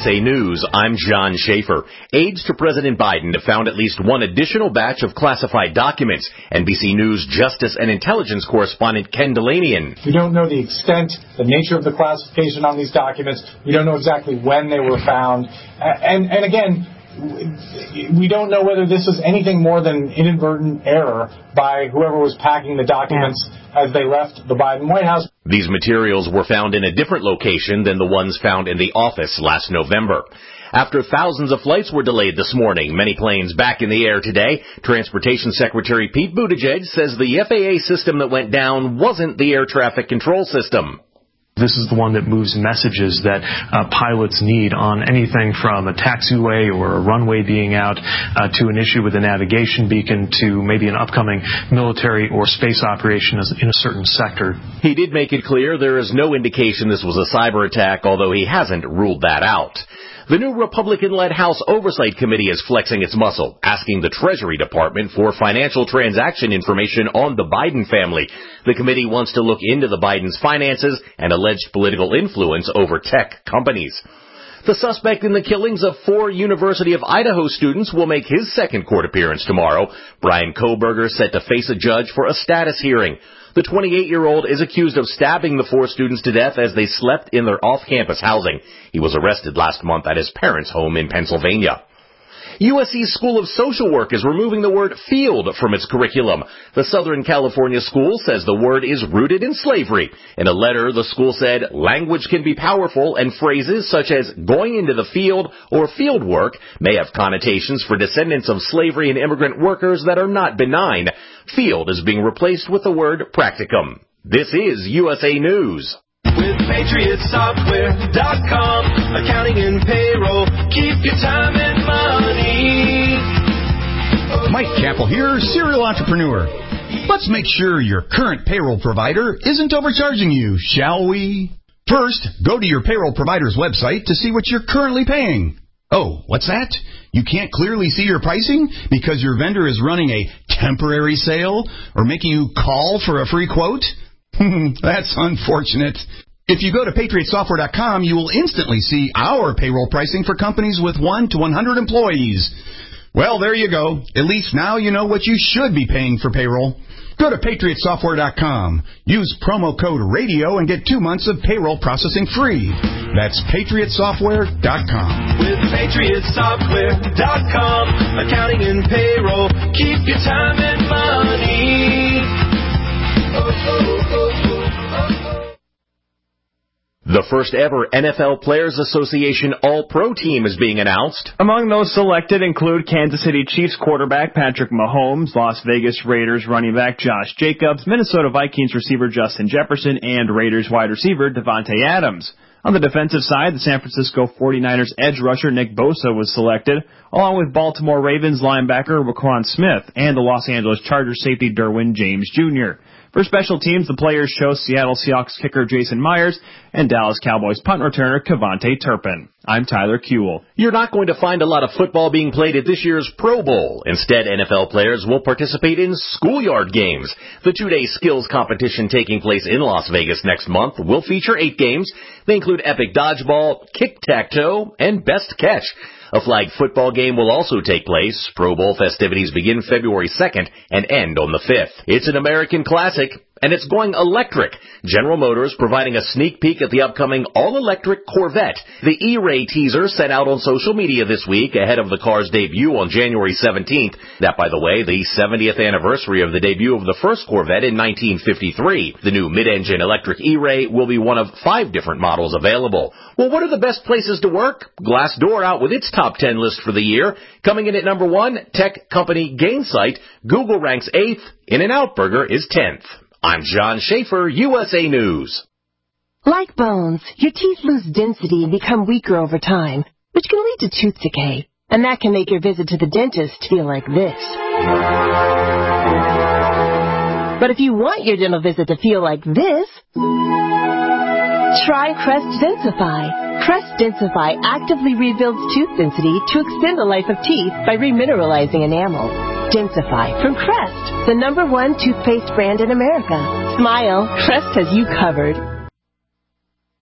USA News, I'm John Schaefer. Aides to President Biden have found at least one additional batch of classified documents. NBC News Justice and Intelligence correspondent Ken Delanian. We don't know the extent, the nature of the classification on these documents. We don't know exactly when they were found. And again, we don't know whether this is anything more than inadvertent error by whoever was packing the documents as they left the Biden White House. These materials were found in a different location than the ones found in the office last November. After thousands of flights were delayed this morning, many planes back in the air today, Transportation Secretary Pete Buttigieg says the FAA system that went down wasn't the air traffic control system. This is the one that moves messages that pilots need on anything from a taxiway or a runway being out to an issue with a navigation beacon to maybe an upcoming military or space operation in a certain sector. He did make it clear there is no indication this was a cyber attack, although he hasn't ruled that out. The new Republican-led House Oversight Committee is flexing its muscle, asking the Treasury Department for financial transaction information on the Biden family. The committee wants to look into the Biden's finances and alleged political influence over tech companies. The suspect in the killings of 4 University of Idaho students will make his second court appearance tomorrow. Brian Kohberger set to face a judge for a status hearing. The 28-year-old is accused of stabbing the 4 students to death as they slept in their off-campus housing. He was arrested last month at his parents' home in Pennsylvania. USC's School of Social Work is removing the word field from its curriculum. The Southern California school says the word is rooted in slavery. In a letter, the school said language can be powerful and phrases such as going into the field or field work may have connotations for descendants of slavery and immigrant workers that are not benign. Field is being replaced with the word practicum. This is USA News. With PatriotSoftware.com, accounting and payroll, keep your time and money. Mike Chappell here, serial entrepreneur. Let's make sure your current payroll provider isn't overcharging you, shall we? First, go to your payroll provider's website to see what you're currently paying. Oh, what's that? You can't clearly see your pricing because your vendor is running a temporary sale or making you call for a free quote? That's unfortunate. If you go to PatriotSoftware.com, you will instantly see our payroll pricing for companies with 1 to 100 employees. Well, there you go. At least now you know what you should be paying for payroll. Go to PatriotSoftware.com. Use promo code RADIO and get 2 months of payroll processing free. That's PatriotSoftware.com. With PatriotSoftware.com, accounting and payroll, keep your time and money. The first ever NFL Players Association All-Pro team is being announced. Among those selected include Kansas City Chiefs quarterback Patrick Mahomes, Las Vegas Raiders running back Josh Jacobs, Minnesota Vikings receiver Justin Jefferson, and Raiders wide receiver Devontae Adams. On the defensive side, the San Francisco 49ers edge rusher Nick Bosa was selected, along with Baltimore Ravens linebacker Roquan Smith and the Los Angeles Chargers safety Derwin James Jr. For special teams, the players chose Seattle Seahawks kicker Jason Myers and Dallas Cowboys punt returner Kevontae Turpin. I'm Tyler Kuehl. You're not going to find a lot of football being played at this year's Pro Bowl. Instead, NFL players will participate in schoolyard games. The 2-day skills competition taking place in Las Vegas next month will feature 8 games. They include epic dodgeball, kick-tack-toe, and best catch. A flag football game will also take place. Pro Bowl festivities begin February 2nd and end on the 5th. It's an American classic, and it's going electric. General Motors providing a sneak peek at the upcoming all-electric Corvette. The E-Ray teaser sent out on social media this week ahead of the car's debut on January 17th. That, by the way, the 70th anniversary of the debut of the first Corvette in 1953. The new mid-engine electric E-Ray will be one of 5 different models available. Well, what are the best places to work? Glassdoor out with its top 10 list for the year. Coming in at number 1, tech company Gainsight. Google ranks 8th. In-N-Out Burger is 10th. I'm John Schaefer, USA News. Like bones, your teeth lose density and become weaker over time, which can lead to tooth decay. And that can make your visit to the dentist feel like this. But if you want your dental visit to feel like this, try Crest Densify. Crest Densify actively rebuilds tooth density to extend the life of teeth by remineralizing enamel. Densify from Crest, the #1 toothpaste brand in America. Smile, Crest has you covered.